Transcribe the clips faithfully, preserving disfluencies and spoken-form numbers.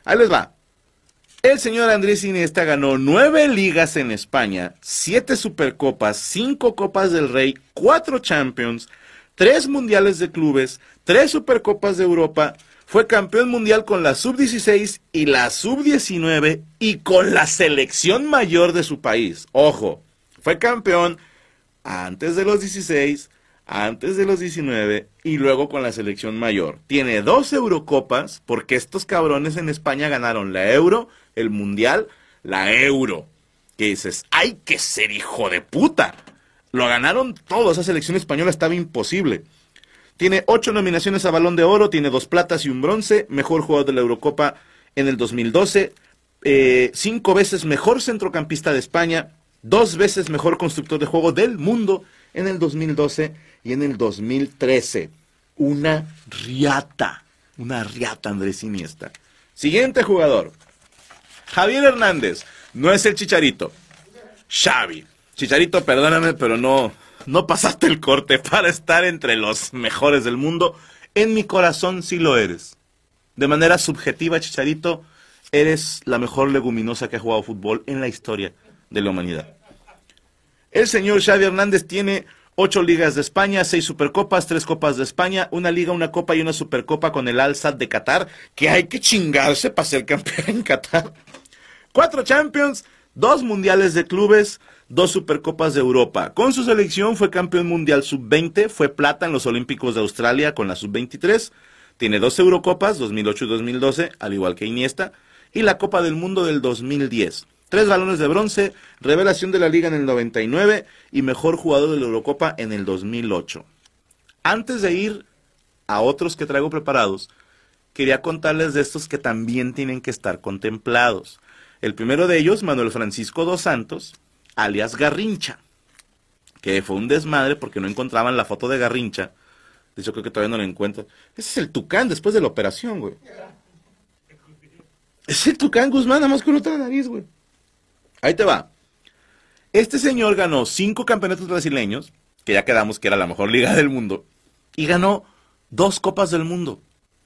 Ahí les va. El señor Andrés Iniesta ganó nueve ligas en España, siete supercopas, cinco copas del Rey, cuatro Champions, tres mundiales de clubes, tres supercopas de Europa, fue campeón mundial con la sub dieciséis y la sub diecinueve y con la selección mayor de su país. Ojo, fue campeón antes de los dieciséis, antes de los diecinueve y luego con la selección mayor. Tiene dos Eurocopas porque estos cabrones en España ganaron la Euro, el Mundial, la Euro. Que dices, ¡ay, que ser hijo de puta! Lo ganaron todo, esa selección española estaba imposible. Tiene ocho nominaciones a Balón de Oro, tiene dos platas y un bronce, mejor jugador de la Eurocopa en el dos mil doce, eh, cinco veces mejor centrocampista de España, dos veces mejor constructor de juego del mundo en el dos mil doce y en el dos mil trece. Una riata, una riata Andrés Iniesta. Siguiente jugador, Javier Hernández, no es el Chicharito, Xavi. Chicharito, perdóname, pero no, no pasaste el corte para estar entre los mejores del mundo. En mi corazón sí lo eres. De manera subjetiva, Chicharito, eres la mejor leguminosa que ha jugado fútbol en la historia de la humanidad. El señor Xavi Hernández tiene ocho ligas de España, seis supercopas, tres copas de España, una liga, una copa y una supercopa con el Al Sadd de Qatar, que hay que chingarse para ser campeón en Qatar. Cuatro Champions, dos mundiales de clubes, dos supercopas de Europa. Con su selección fue campeón mundial sub veinte, fue plata en los Olímpicos de Australia con la sub veintitrés, tiene dos Eurocopas, dos mil ocho y dos mil doce, al igual que Iniesta, y la Copa del Mundo del dos mil diez. Tres balones de bronce, revelación de la Liga en el noventa y nueve y mejor jugador de la Eurocopa en el dos mil ocho. Antes de ir a otros que traigo preparados, quería contarles de estos que también tienen que estar contemplados. El primero de ellos, Manuel Francisco dos Santos, alias Garrincha, que fue un desmadre porque no encontraban la foto de Garrincha. De hecho, creo que todavía no la encuentro. Ese es el Tucán después de la operación, güey. Es el Tucán Guzmán, nada más con otra nariz, güey. Ahí te va. Este señor ganó cinco campeonatos brasileños, que ya quedamos que era la mejor liga del mundo, y ganó dos copas del mundo.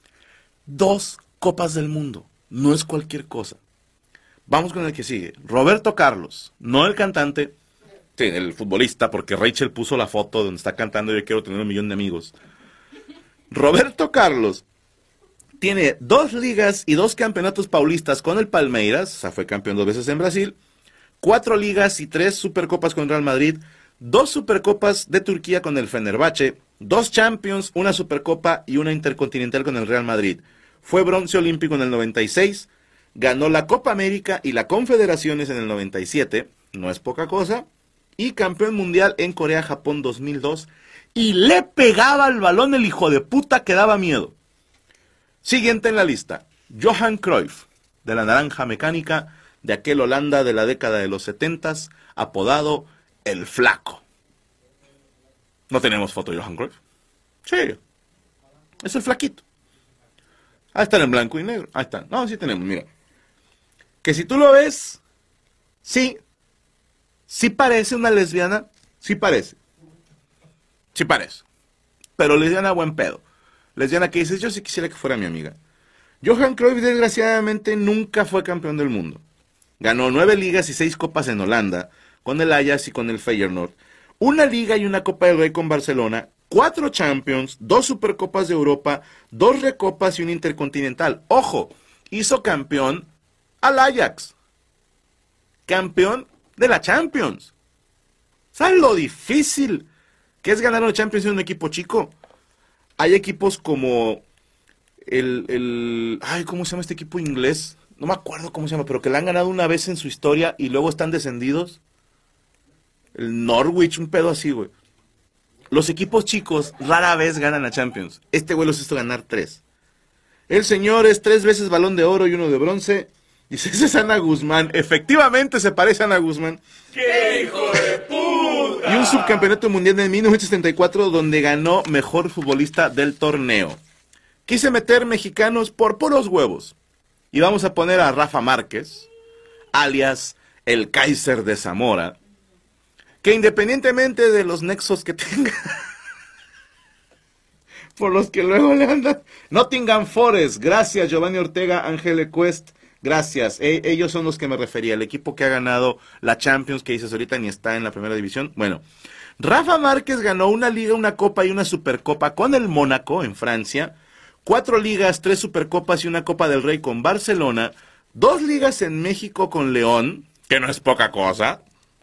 Dos copas del mundo. No es cualquier cosa. Vamos con el que sigue. Roberto Carlos, no el cantante, sí, el futbolista, porque Rachel puso la foto donde está cantando Yo quiero tener un millón de amigos. Roberto Carlos tiene dos ligas y dos campeonatos paulistas con el Palmeiras, o sea, fue campeón dos veces en Brasil, cuatro ligas y tres supercopas con Real Madrid, dos supercopas de Turquía con el Fenerbahce, dos Champions, una supercopa y una intercontinental con el Real Madrid. Fue bronce olímpico en el noventa y seis, ganó la Copa América y la Confederaciones en el noventa y siete, no es poca cosa, y campeón mundial en Corea-Japón dos mil dos, y le pegaba al balón el hijo de puta que daba miedo. Siguiente en la lista, Johan Cruyff, de la Naranja Mecánica, de aquel Holanda de la década de los setentas, apodado El Flaco. ¿No tenemos foto de Johan Cruyff? Sí, es el flaquito. Ahí está en blanco y negro, ahí está, no, sí tenemos, mira. Que si tú lo ves, sí, sí parece una lesbiana, sí parece, sí parece, pero lesbiana buen pedo, lesbiana que dices, yo sí quisiera que fuera mi amiga. Johan Cruyff desgraciadamente nunca fue campeón del mundo, ganó nueve ligas y seis copas en Holanda, con el Ajax y con el Feyenoord, una liga y una Copa del Rey con Barcelona, cuatro Champions, dos Supercopas de Europa, dos Recopas y un Intercontinental. Ojo, hizo campeón al Ajax, campeón de la Champions. ¿Sabes lo difícil que es ganar una Champions en un equipo chico? Hay equipos como el, el... Ay, ¿cómo se llama este equipo inglés? No me acuerdo cómo se llama, pero que la han ganado una vez en su historia y luego están descendidos. El Norwich, un pedo así, güey. Los equipos chicos rara vez ganan a Champions. Este güey los hizo ganar tres. El señor es tres veces Balón de Oro y uno de bronce. Dice, ese es Ana Guzmán. Efectivamente se parece a Ana Guzmán. ¡Qué hijo de puta! Y un subcampeonato mundial en mil novecientos setenta y cuatro donde ganó mejor futbolista del torneo. Quise meter mexicanos por puros huevos. Y vamos a poner a Rafa Márquez, alias el Kaiser de Zamora, que independientemente de los nexos que tenga, por los que luego le andan. Nottingham Forest, gracias Giovanni Ortega, Ángel Quest, gracias. E ellos son los que me refería, el equipo que ha ganado la Champions, que dices ahorita ni está en la primera división. Bueno, Rafa Márquez ganó una liga, una copa y una supercopa con el Mónaco en Francia, cuatro ligas, tres supercopas y una Copa del Rey con Barcelona, dos ligas en México con León, que no es poca cosa.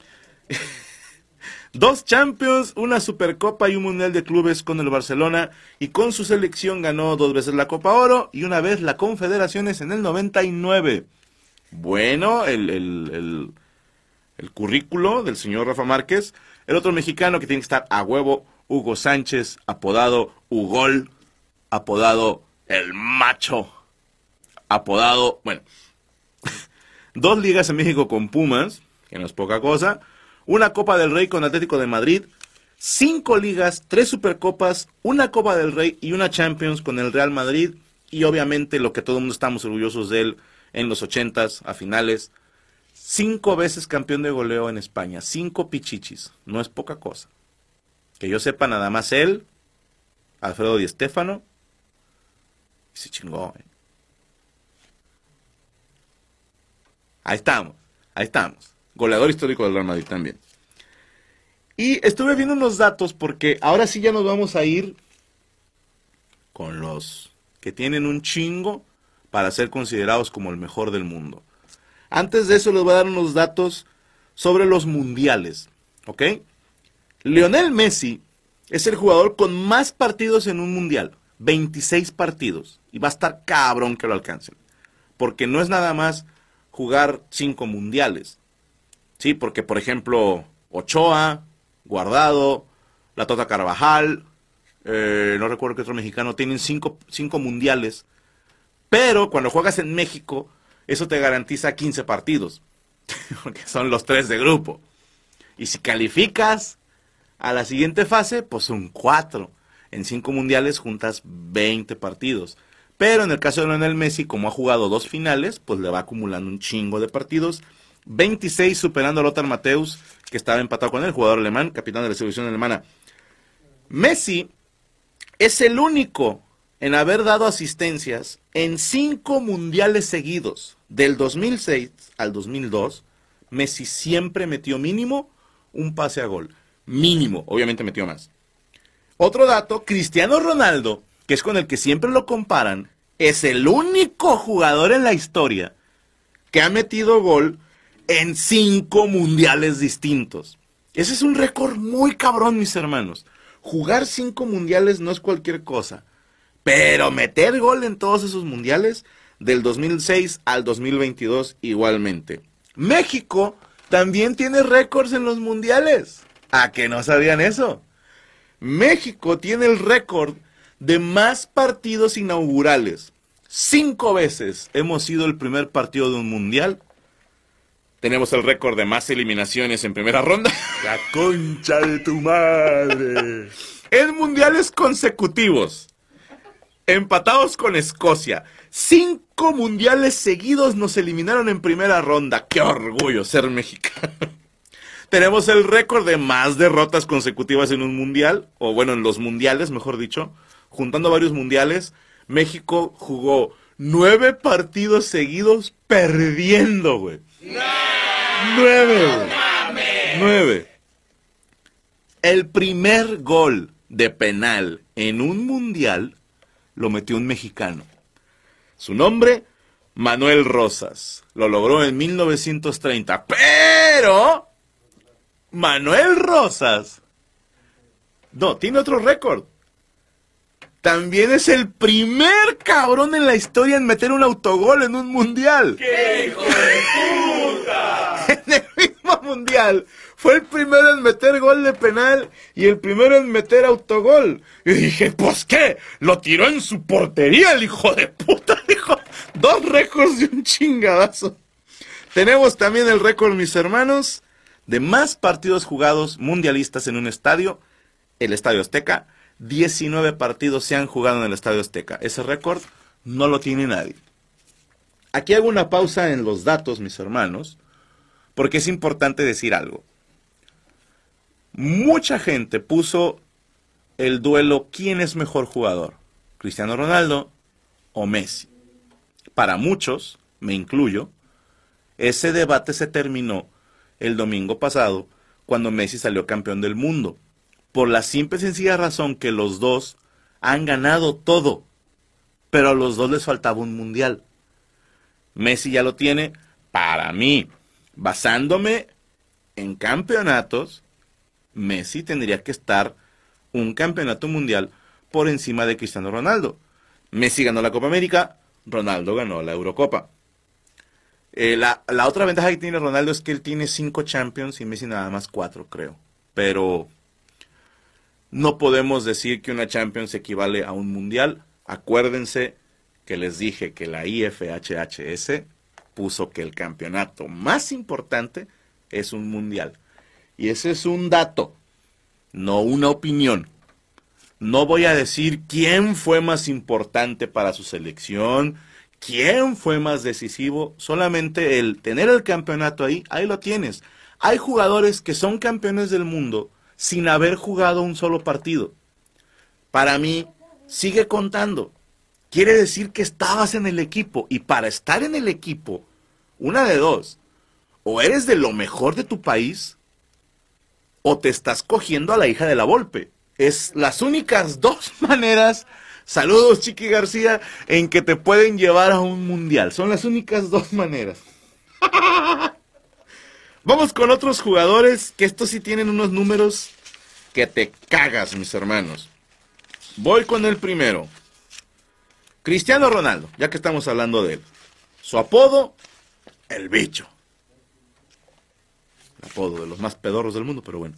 Dos Champions, una Supercopa y un Mundial de Clubes con el Barcelona, y con su selección ganó dos veces la Copa Oro y una vez la Confederaciones en el noventa y nueve. Bueno, el, el, el, el currículo del señor Rafa Márquez. El otro mexicano que tiene que estar a huevo, Hugo Sánchez, apodado Hugol, apodado El Macho, apodado, bueno, dos ligas en México con Pumas, que no es poca cosa. Una Copa del Rey con Atlético de Madrid, cinco ligas, tres supercopas, una Copa del Rey y una Champions con el Real Madrid, y obviamente lo que todo el mundo estamos orgullosos de él en los ochentas, a finales, cinco veces campeón de goleo en España, cinco pichichis, no es poca cosa. Que yo sepa nada más él, Alfredo Di Stéfano, y se chingó. ¿eh? Ahí estamos, ahí estamos. Goleador histórico del Real Madrid también. Y estuve viendo unos datos porque ahora sí ya nos vamos a ir con los que tienen un chingo para ser considerados como el mejor del mundo. Antes de eso les voy a dar unos datos sobre los mundiales, ¿ok? Lionel Messi es el jugador con más partidos en un mundial, veintiséis partidos, y va a estar cabrón que lo alcancen, porque no es nada más jugar cinco mundiales. Sí, porque por ejemplo, Ochoa, Guardado, la Tota Carvajal, eh, no recuerdo qué otro mexicano, tienen cinco, cinco mundiales, pero cuando juegas en México, eso te garantiza quince partidos, porque son los tres de grupo. Y si calificas a la siguiente fase, pues son cuatro. En cinco mundiales juntas veinte partidos. Pero en el caso de Lionel Messi, como ha jugado dos finales, pues le va acumulando un chingo de partidos. veintiséis, superando a Lothar Matthäus, que estaba empatado con él, jugador alemán, capitán de la selección alemana. Messi es el único en haber dado asistencias en cinco mundiales seguidos. Del dos mil seis al dos mil dos, Messi siempre metió mínimo un pase a gol. Mínimo, obviamente metió más. Otro dato, Cristiano Ronaldo, que es con el que siempre lo comparan, es el único jugador en la historia que ha metido gol en cinco mundiales distintos. Ese es un récord muy cabrón, mis hermanos. Jugar cinco mundiales no es cualquier cosa. Pero meter gol en todos esos mundiales, del dos mil seis al dos mil veintidós igualmente. México también tiene récords en los mundiales. ¿A que no sabían eso? México tiene el récord de más partidos inaugurales. Cinco veces hemos sido el primer partido de un mundial. Tenemos el récord de más eliminaciones en primera ronda. La concha de tu madre. En mundiales consecutivos. Empatados con Escocia. Cinco mundiales seguidos nos eliminaron en primera ronda. ¡Qué orgullo ser mexicano! Tenemos el récord de más derrotas consecutivas en un mundial. O bueno, en los mundiales, mejor dicho. Juntando varios mundiales, México jugó nueve partidos seguidos perdiendo, güey. ¡No! Nueve, güey. ¡Mames! Nueve. El primer gol de penal en un mundial lo metió un mexicano. Su nombre, Manuel Rosas. Lo logró en mil novecientos treinta. Pero Manuel Rosas, no, tiene otro récord. También es el primer cabrón en la historia en meter un autogol en un mundial. ¡Qué hijo de puta! En el mismo mundial. Fue el primero en meter gol de penal y el primero en meter autogol. Y dije, pues qué, lo tiró en su portería el hijo de puta. Dijo, dos récords de un chingadazo. Tenemos también el récord, mis hermanos, de más partidos jugados mundialistas en un estadio, el Estadio Azteca. diecinueve partidos se han jugado en el Estadio Azteca. Ese récord no lo tiene nadie. Aquí hago una pausa en los datos, mis hermanos, porque es importante decir algo. Mucha gente puso el duelo ¿quién es mejor jugador? ¿Cristiano Ronaldo o Messi? Para muchos, me incluyo, ese debate se terminó el domingo pasado cuando Messi salió campeón del mundo, por la simple y sencilla razón que los dos han ganado todo, pero a los dos les faltaba un mundial. Messi ya lo tiene. Para mí, basándome en campeonatos, Messi tendría que estar un campeonato mundial por encima de Cristiano Ronaldo. Messi ganó la Copa América, Ronaldo ganó la Eurocopa. Eh, la, la otra ventaja que tiene Ronaldo es que él tiene cinco Champions y Messi nada más cuatro, creo. Pero no podemos decir que una Champions equivale a un mundial. Acuérdense que les dije que la I F H H S puso que el campeonato más importante es un mundial. Y ese es un dato, no una opinión. No voy a decir quién fue más importante para su selección, quién fue más decisivo, solamente el tener el campeonato ahí, ahí lo tienes. Hay jugadores que son campeones del mundo sin haber jugado un solo partido. Para mí, sigue contando. Quiere decir que estabas en el equipo, y para estar en el equipo, una de dos, o eres de lo mejor de tu país, o te estás cogiendo a la hija de la Volpe. Es las únicas dos maneras, saludos Chiqui García, en que te pueden llevar a un mundial. Son las únicas dos maneras. Vamos con otros jugadores, que estos sí tienen unos números que te cagas, mis hermanos. Voy con el primero. Cristiano Ronaldo, ya que estamos hablando de él. Su apodo, el bicho. El apodo de los más pedorros del mundo, pero bueno.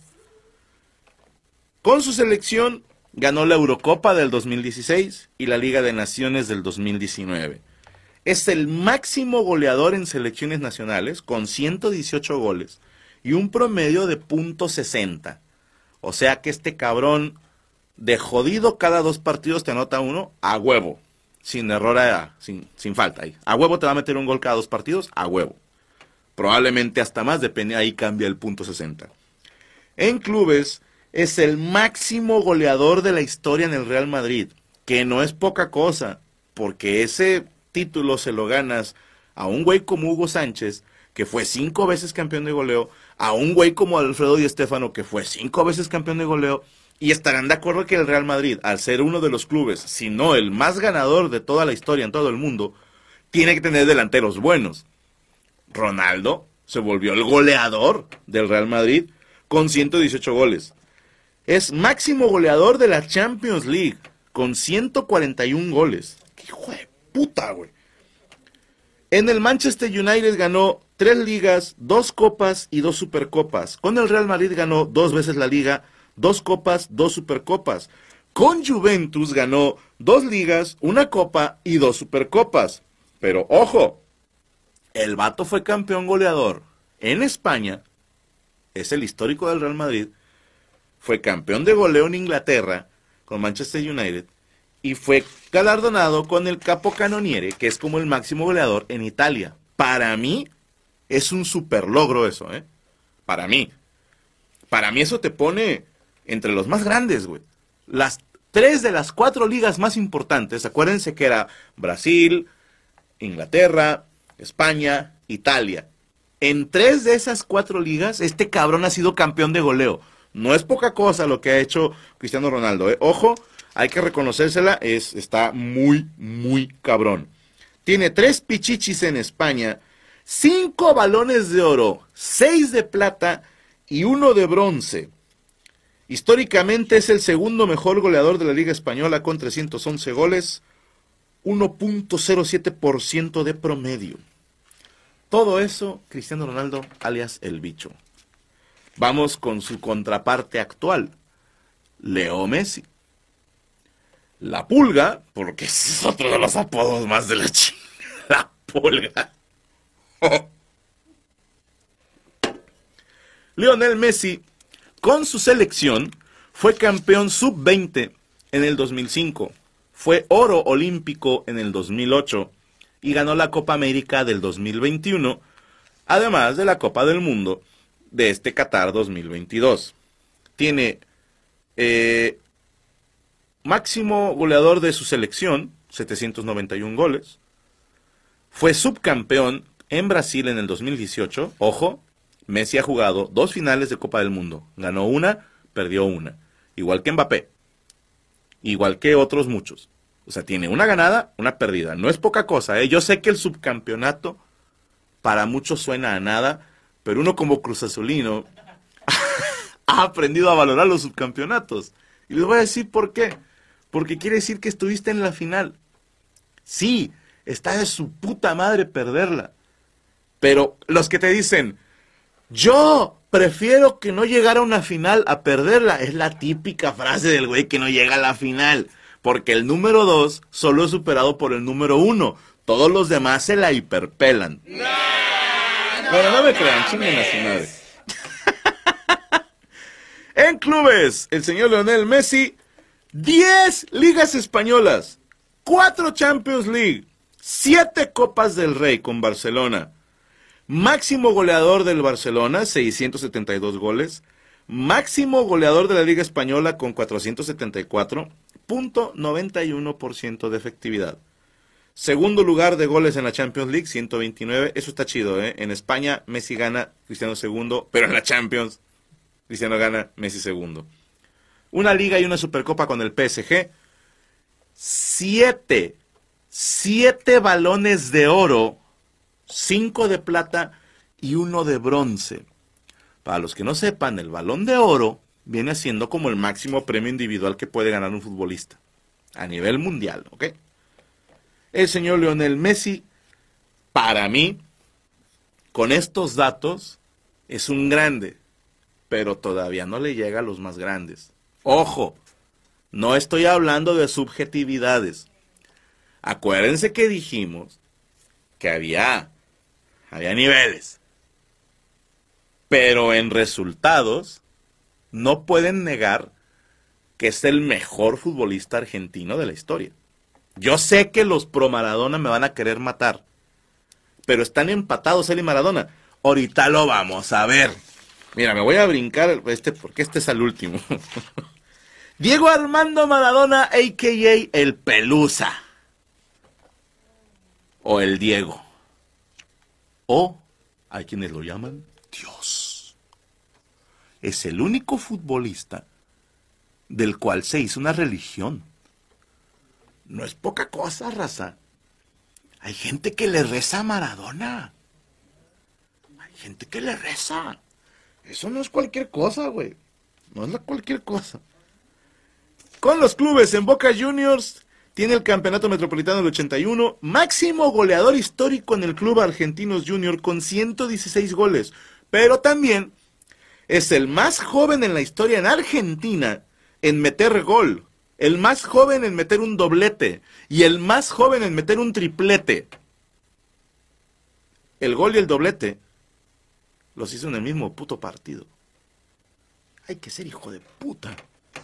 Con su selección ganó la Eurocopa del dos mil dieciséis y la Liga de Naciones del dos mil diecinueve. Es el máximo goleador en selecciones nacionales con ciento dieciocho goles y un promedio de punto sesenta. O sea que este cabrón de jodido cada dos partidos te anota uno a huevo. Sin error, a, sin, sin falta ahí. A huevo te va a meter un gol cada dos partidos, a huevo. Probablemente hasta más, depende, ahí cambia el punto sesenta. En clubes, es el máximo goleador de la historia en el Real Madrid, que no es poca cosa, porque ese título se lo ganas a un güey como Hugo Sánchez, que fue cinco veces campeón de goleo, a un güey como Alfredo Di Stéfano, que fue cinco veces campeón de goleo, y estarán de acuerdo que el Real Madrid, al ser uno de los clubes, si no el más ganador de toda la historia en todo el mundo, tiene que tener delanteros buenos. Ronaldo se volvió el goleador del Real Madrid con ciento dieciocho goles. Es máximo goleador de la Champions League con ciento cuarenta y un goles. ¡Qué hijo de puta, güey! En el Manchester United ganó tres ligas, dos copas y dos supercopas. Con el Real Madrid ganó dos veces la liga, dos copas, dos supercopas. Con Juventus ganó dos ligas, una copa y dos supercopas. Pero ojo, el vato fue campeón goleador en España, es el histórico del Real Madrid, fue campeón de goleo en Inglaterra con Manchester United y fue galardonado con el Capocannoniere, que es como el máximo goleador en Italia. Para mí es un super logro eso, ¿eh? Para mí. Para mí eso te pone entre los más grandes, güey. Las tres de las cuatro ligas más importantes, acuérdense que era Brasil, Inglaterra, España, Italia. En tres de esas cuatro ligas, este cabrón ha sido campeón de goleo. No es poca cosa lo que ha hecho Cristiano Ronaldo, ¿eh? Ojo, hay que reconocérsela, es, está muy, muy cabrón. Tiene tres pichichis en España, cinco balones de oro, seis de plata y uno de bronce. Históricamente es el segundo mejor goleador de la Liga Española con trescientos once goles, uno punto cero siete por ciento de promedio. Todo eso, Cristiano Ronaldo, alias el bicho. Vamos con su contraparte actual, Leo Messi. La Pulga, porque es otro de los apodos más de la China. La Pulga. Lionel Messi, con su selección, fue campeón sub veinte en el dos mil cinco. Fue oro olímpico en el dos mil ocho y ganó la Copa América del dos mil veintiuno, además de la Copa del Mundo de este Qatar dos mil veintidós. Tiene eh, máximo goleador de su selección, setecientos noventa y uno goles. Fue subcampeón en Brasil en el dos mil dieciocho. Ojo, Messi ha jugado dos finales de Copa del Mundo. Ganó una, perdió una. Igual que Mbappé. Igual que otros muchos. O sea, tiene una ganada, una perdida. No es poca cosa, ¿eh? Yo sé que el subcampeonato para muchos suena a nada, pero uno como Cruz Azulino ha aprendido a valorar los subcampeonatos. Y les voy a decir por qué. Porque quiere decir que estuviste en la final. Sí, está de su puta madre perderla. Pero los que te dicen, yo prefiero que no llegara a una final a perderla, es la típica frase del güey que no llega a la final. Porque el número dos solo es superado por el número uno. Todos los demás se la hiperpelan. No, no. Bueno, no me crean, chinguen a su madre. En clubes, el señor Lionel Messi, diez ligas españolas, cuatro Champions League, siete Copas del Rey con Barcelona. Máximo goleador del Barcelona, seiscientos setenta y dos goles. Máximo goleador de la Liga Española con cuatrocientos setenta y cuatro, punto noventa y uno por ciento de efectividad. Segundo lugar de goles en la Champions League, ciento veintinueve. Eso está chido, ¿eh? En España, Messi gana, Cristiano segundo, pero en la Champions, Cristiano gana, Messi segundo. Una Liga y una Supercopa con el P S G. Siete, siete balones de oro, cinco de plata y uno de bronce. Para los que no sepan, el balón de oro viene siendo como el máximo premio individual que puede ganar un futbolista a nivel mundial, ¿ok? El señor Lionel Messi, para mí, con estos datos, es un grande, pero todavía no le llega a los más grandes. Ojo, no estoy hablando de subjetividades. Acuérdense que dijimos que había, había niveles, pero en resultados no pueden negar que es el mejor futbolista argentino de la historia. Yo sé que los pro Maradona me van a querer matar, pero están empatados él y Maradona. Ahorita lo vamos a ver. Mira, me voy a brincar este porque este es el último. Diego Armando Maradona, a k a el Pelusa. O el Diego. O hay quienes lo llaman Dios. Es el único futbolista del cual se hizo una religión. No es poca cosa, raza. Hay gente que le reza a Maradona. Hay gente que le reza. Eso no es cualquier cosa, güey. No es la cualquier cosa. Con los clubes, en Boca Juniors tiene el campeonato metropolitano del ochenta y uno, máximo goleador histórico en el club Argentinos Junior con ciento dieciséis goles, pero también es el más joven en la historia en Argentina en meter gol, el más joven en meter un doblete y el más joven en meter un triplete. El gol y el doblete los hizo en el mismo puto partido. Hay que ser hijo de puta.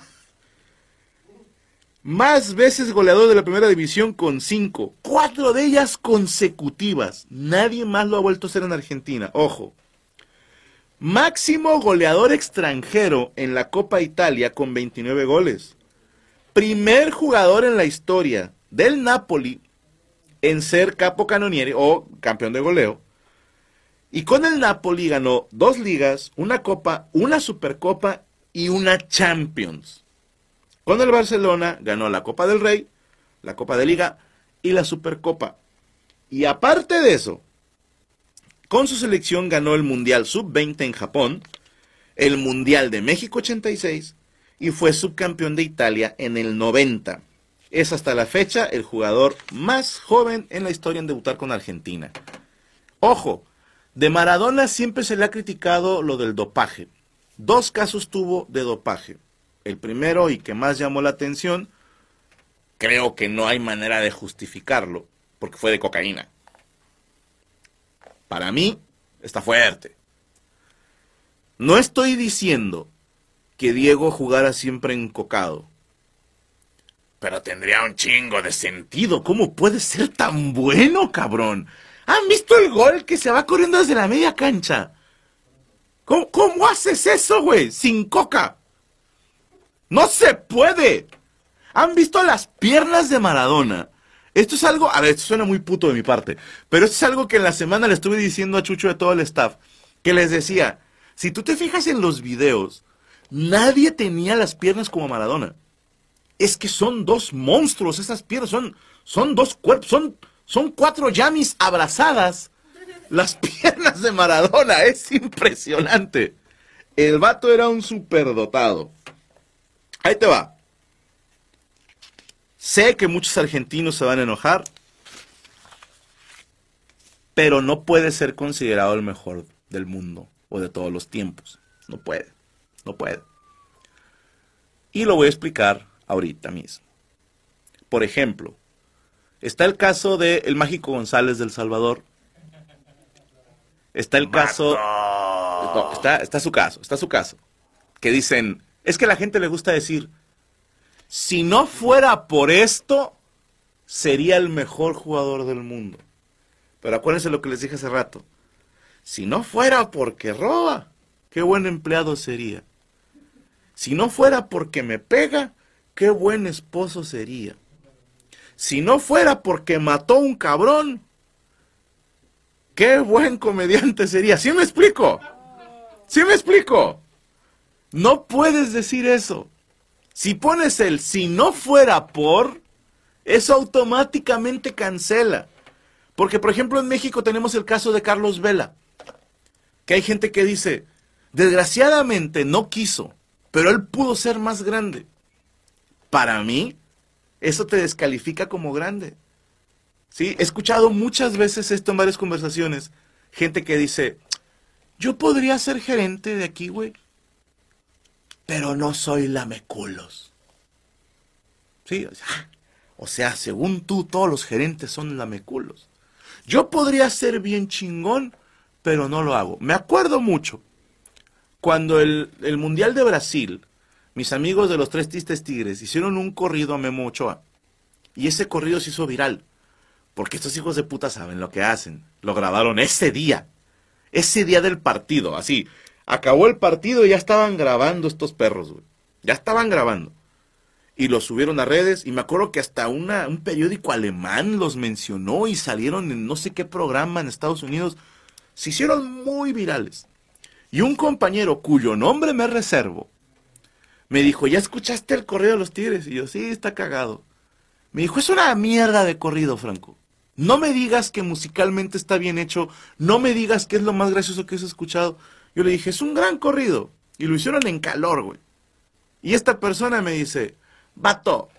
Más veces goleador de la primera división con cinco. Cuatro de ellas consecutivas. Nadie más lo ha vuelto a hacer en Argentina. Ojo. Máximo goleador extranjero en la Copa Italia con veintinueve goles. Primer jugador en la historia del Napoli en ser capocannoniere o campeón de goleo. Y con el Napoli ganó dos ligas, una Copa, una Supercopa y una Champions. Con el Barcelona ganó la Copa del Rey, la Copa de Liga y la Supercopa. Y aparte de eso, con su selección ganó el Mundial sub veinte en Japón, el Mundial de México ochenta y seis y fue subcampeón de Italia en el noventa. Es hasta la fecha el jugador más joven en la historia en debutar con Argentina. Ojo, de Maradona siempre se le ha criticado lo del dopaje. Dos casos tuvo de dopaje. El primero y que más llamó la atención, creo que no hay manera de justificarlo, porque fue de cocaína. Para mí, está fuerte. No estoy diciendo que Diego jugara siempre encocado, pero tendría un chingo de sentido. ¿Cómo puede ser tan bueno, cabrón? ¿Han visto el gol que se va corriendo desde la media cancha? ¿Cómo, cómo haces eso, güey? Sin coca. ¡No se puede! ¿Han visto las piernas de Maradona? Esto es algo, a ver, esto suena muy puto de mi parte, pero esto es algo que en la semana le estuve diciendo a Chucho de todo el staff, que les decía, si tú te fijas en los videos, nadie tenía las piernas como Maradona. Es que son dos monstruos esas piernas, son, son dos cuerpos, son, son cuatro yamis abrazadas. Las piernas de Maradona, es impresionante. El vato era un superdotado. Ahí te va. Sé que muchos argentinos se van a enojar, pero no puede ser considerado el mejor del mundo o de todos los tiempos. No puede, no puede. Y lo voy a explicar ahorita mismo. Por ejemplo, está el caso de el Mágico González del Salvador. Está el caso... No, está, está su caso, está su caso. Que dicen, es que a la gente le gusta decir, si no fuera por esto, sería el mejor jugador del mundo. Pero acuérdense lo que les dije hace rato. Si no fuera porque roba, qué buen empleado sería. Si no fuera porque me pega, qué buen esposo sería. Si no fuera porque mató a un cabrón, qué buen comediante sería. ¿Sí me explico? ¿Sí me explico? No puedes decir eso. Si pones el si no fuera por, eso automáticamente cancela. Porque, por ejemplo, en México tenemos el caso de Carlos Vela. Que hay gente que dice, desgraciadamente no quiso, pero él pudo ser más grande. Para mí, eso te descalifica como grande. ¿Sí? He escuchado muchas veces esto en varias conversaciones. Gente que dice, yo podría ser gerente de aquí, güey, pero no soy lameculos. ¿Sí? O sea, o sea, según tú, todos los gerentes son lameculos. Yo podría ser bien chingón, pero no lo hago. Me acuerdo mucho, cuando el, el Mundial de Brasil, mis amigos de los Tres Tristes Tigres hicieron un corrido a Memo Ochoa. Y ese corrido se hizo viral. Porque estos hijos de puta saben lo que hacen. Lo grabaron ese día. Ese día del partido, así. Acabó el partido y ya estaban grabando estos perros, güey. Ya estaban grabando. Y los subieron a redes. Y me acuerdo que hasta una, un periódico alemán los mencionó y salieron en no sé qué programa en Estados Unidos. Se hicieron muy virales. Y un compañero cuyo nombre me reservo, me dijo, ¿ya escuchaste el corrido de los Tigres? Y yo, sí, está cagado. Me dijo, es una mierda de corrido, Franco. No me digas que musicalmente está bien hecho. No me digas que es lo más gracioso que has escuchado. Yo le dije, es un gran corrido. Y lo hicieron en calor, güey. Y esta persona me dice, vato,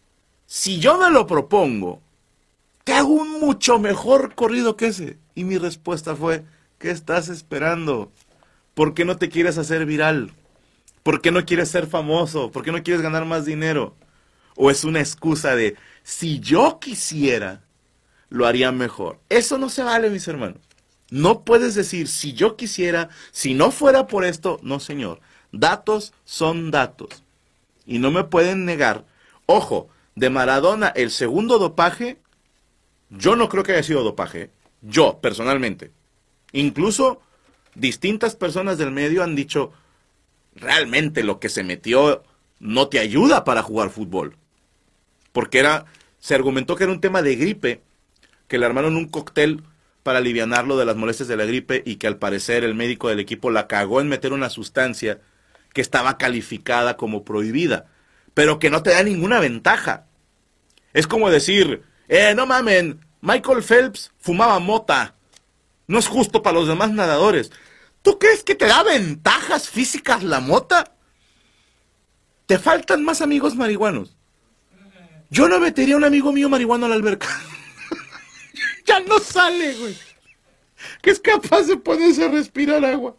si yo me lo propongo, te hago un mucho mejor corrido que ese. Y mi respuesta fue, ¿qué estás esperando? ¿Por qué no te quieres hacer viral? ¿Por qué no quieres ser famoso? ¿Por qué no quieres ganar más dinero? ¿O es una excusa de, si yo quisiera, lo haría mejor? Eso no se vale, mis hermanos. No puedes decir, si yo quisiera, si no fuera por esto. No, señor. Datos son datos. Y no me pueden negar. Ojo, de Maradona, el segundo dopaje, yo no creo que haya sido dopaje. Yo, personalmente. Incluso, distintas personas del medio han dicho, realmente lo que se metió no te ayuda para jugar fútbol. Porque era, se argumentó que era un tema de gripe, que le armaron un cóctel para alivianarlo de las molestias de la gripe y que al parecer el médico del equipo la cagó en meter una sustancia que estaba calificada como prohibida, pero que no te da ninguna ventaja. Es como decir, eh, no mamen, Michael Phelps fumaba mota. No es justo para los demás nadadores. ¿Tú crees que te da ventajas físicas la mota? Te faltan más amigos marihuanos. Yo no metería a un amigo mío marihuano a la alberca. Ya no sale, güey. Que es capaz de ponerse a respirar agua.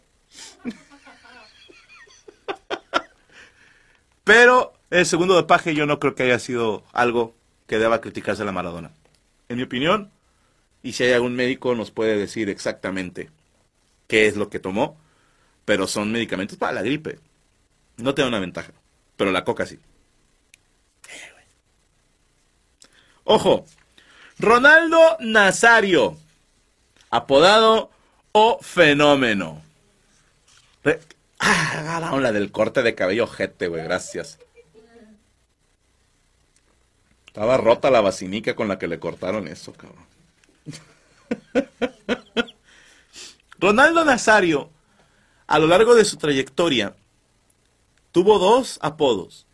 Pero el segundo dopaje yo no creo que haya sido algo que deba criticarse a la Maradona. En mi opinión, y si hay algún médico nos puede decir exactamente qué es lo que tomó, pero son medicamentos para la gripe. No te da una ventaja, pero la coca sí. Ojo, Ronaldo Nazario, apodado O Fenómeno. Re ah, la del corte de cabello ojete, güey, gracias. Estaba rota la vacinica con la que le cortaron eso, cabrón. Ronaldo Nazario, a lo largo de su trayectoria, tuvo dos apodos.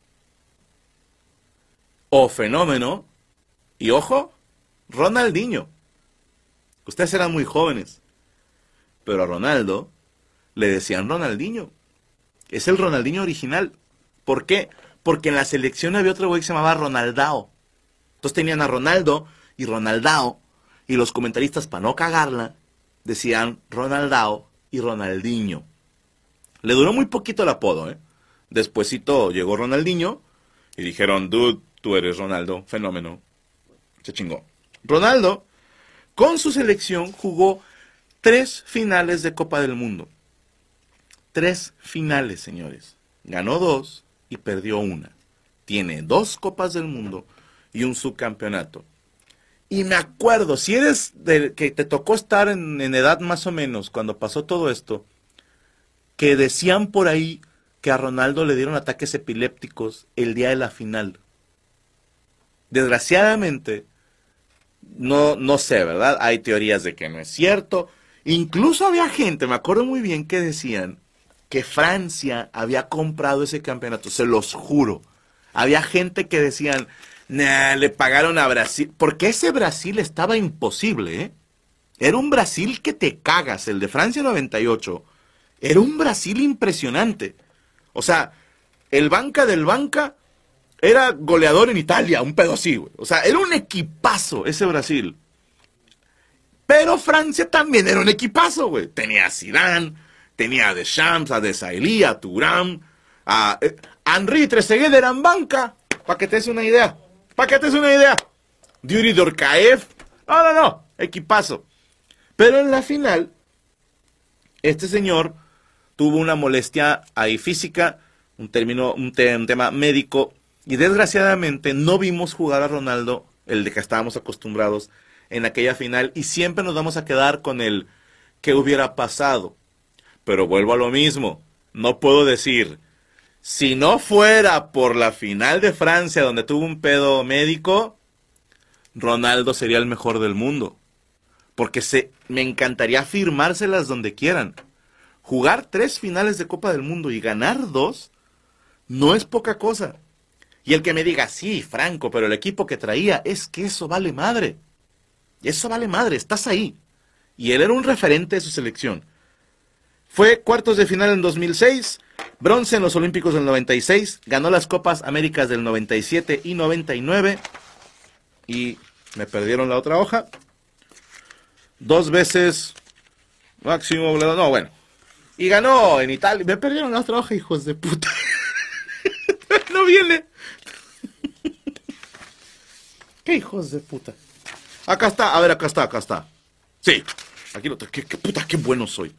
O Fenómeno y, ojo, Ronaldinho. Ustedes eran muy jóvenes, pero a Ronaldo le decían Ronaldinho. Es el Ronaldinho original. ¿Por qué? Porque en la selección había otro güey que se llamaba Ronaldao. Entonces tenían a Ronaldo y Ronaldao, y los comentaristas, para no cagarla, decían Ronaldao y Ronaldinho. Le duró muy poquito el apodo, ¿eh? Despuésito llegó Ronaldinho y dijeron, dude, tú eres Ronaldo, Fenómeno. Se chingó. Ronaldo, con su selección, jugó tres finales de Copa del Mundo. Tres finales, señores. Ganó dos y perdió una. Tiene dos Copas del Mundo y un subcampeonato. Y me acuerdo, si eres de que te tocó estar en, en edad más o menos cuando pasó todo esto, que decían por ahí que a Ronaldo le dieron ataques epilépticos el día de la final. Desgraciadamente, no, no sé, ¿verdad? Hay teorías de que no es cierto. Incluso había gente, me acuerdo muy bien, que decían que Francia había comprado ese campeonato, se los juro. Había gente que decían, nah, le pagaron a Brasil, porque ese Brasil estaba imposible, ¿eh? Era un Brasil que te cagas, el de Francia noventa y ocho. Era un Brasil impresionante. O sea, el banca del banca era goleador en Italia, un pedo así, güey. O sea, era un equipazo ese Brasil. Pero Francia también era un equipazo, güey. Tenía a Zidane, tenía a Deschamps, a Desailly, a Thuram, a eh, Henry y Trezeguet eran banca. Para que te des una idea. Para que te des una idea. Yuri Dorkaev. No, no, no. Equipazo. Pero en la final, este señor tuvo una molestia ahí física, un, término, un, te, un tema médico, y desgraciadamente no vimos jugar a Ronaldo, el de que estábamos acostumbrados, en aquella final, y siempre nos vamos a quedar con el ¿qué hubiera pasado? Pero vuelvo a lo mismo, no puedo decir, si no fuera por la final de Francia donde tuvo un pedo médico, Ronaldo sería el mejor del mundo. Porque se, me encantaría firmárselas donde quieran. Jugar tres finales de Copa del Mundo y ganar dos no es poca cosa. Y el que me diga, sí, Franco, pero el equipo que traía, es que eso vale madre. Eso vale madre, estás ahí. Y él era un referente de su selección. Fue cuartos de final en dos mil seis, bronce en los Olímpicos del noventa y seis, ganó las Copas Américas del noventa y siete y noventa y nueve, y me perdieron la otra hoja. Dos veces máximo goleador, no, bueno. Y ganó en Italia. Me perdieron la otra hoja, hijos de puta. No viene. ¿Qué hijos de puta? Acá está, a ver, acá está, acá está. Sí, aquí lo tengo. ¿Qué, qué puta, qué bueno soy.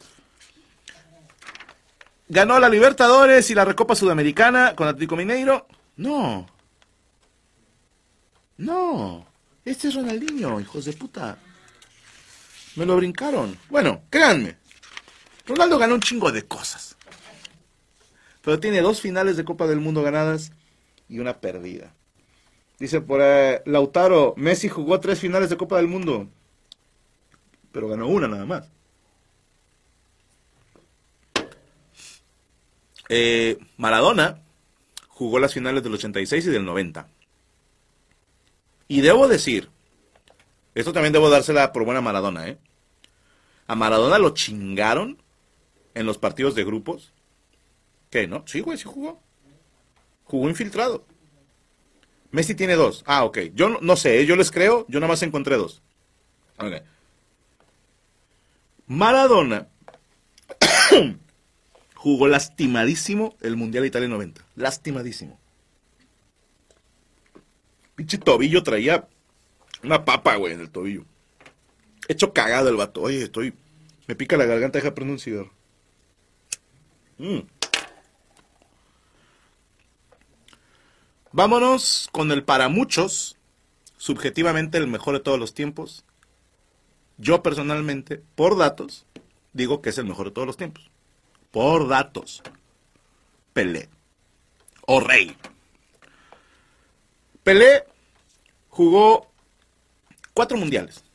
Ganó la Libertadores y la Recopa Sudamericana con Atlético Mineiro. No. No. Este es Ronaldinho, hijos de puta. Me lo brincaron. Bueno, créanme. Ronaldo ganó un chingo de cosas. Pero tiene dos finales de Copa del Mundo ganadas y una perdida. Dice por ahí, Lautaro, Messi jugó tres finales de Copa del Mundo. Pero ganó una nada más. Eh, Maradona jugó las finales del ochenta y seis y del noventa. Y debo decir, esto también debo dársela por buena Maradona, ¿eh? A Maradona lo chingaron en los partidos de grupos. ¿Qué, no? Sí, güey, sí jugó. Jugó infiltrado. Messi tiene dos. Ah, ok. Yo no, no sé, ¿eh? Yo les creo, yo nada más encontré dos. Ok. Maradona jugó lastimadísimo el Mundial de Italia noventa. Lastimadísimo. Pinche tobillo traía una papa, güey, en el tobillo. Hecho cagado el vato. Oye, estoy... Me pica la garganta, deja prender un cigarro. Mm. Vámonos con el para muchos, subjetivamente el mejor de todos los tiempos. Yo personalmente, por datos, digo que es el mejor de todos los tiempos. Por datos. Pelé. O Rey. Pelé jugó cuatro mundiales.